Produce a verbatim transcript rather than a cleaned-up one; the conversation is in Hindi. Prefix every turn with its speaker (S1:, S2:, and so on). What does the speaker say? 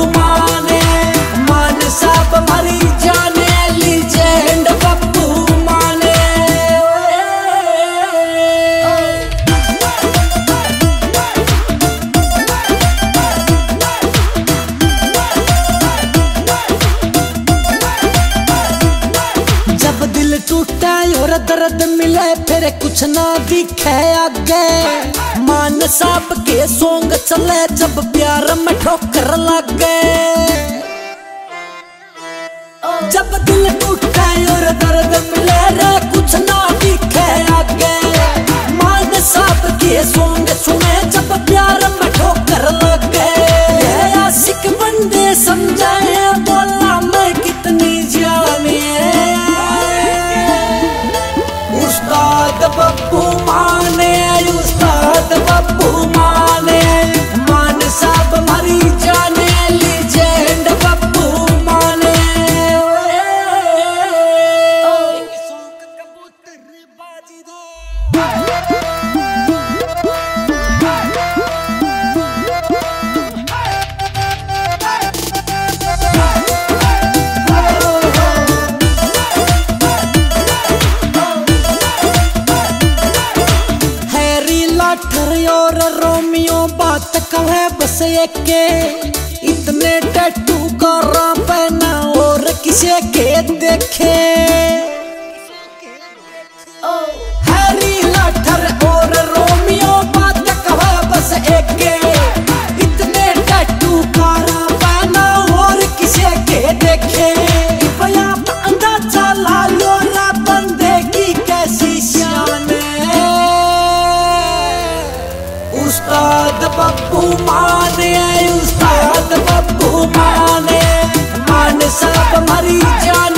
S1: माने, मान साहब मरी जाने, लीजेंड बप्पू माने। जब दिल टूटा और दर्द मिले फिर कुछ ना दिखे आगे, मान साहब के सॉन्ग चले जब प्यार में ठोकर लगे। जब दिल टूटा और दर्द मिले रे कुछ ना दिखे आगे, मान साहब के सॉन्ग सुने जब प्यार में ठोकर लगे। आशिक बंदे समझाए बोला मैं कितनी जाने, उस्ताद बप्पू माने, उस्ताद बप्पू माने, मान साहब मरी जाने, लीजेंड बप्पू माने। बाजी दो और रोमियो बात कहे बस एक के, इतने टैटू करा पहना और किसे के देखे। हैरी लाठर और रोमियो बात कहे बस एक के, इतने टैटू करा पहना और किसे के देखे। कृपया अंदाजा ला लो ना बंदे की कैसी शान है, उस्ताद बप्पू माने, उस्ताद बप्पू माने, मान साहब मरी जाने।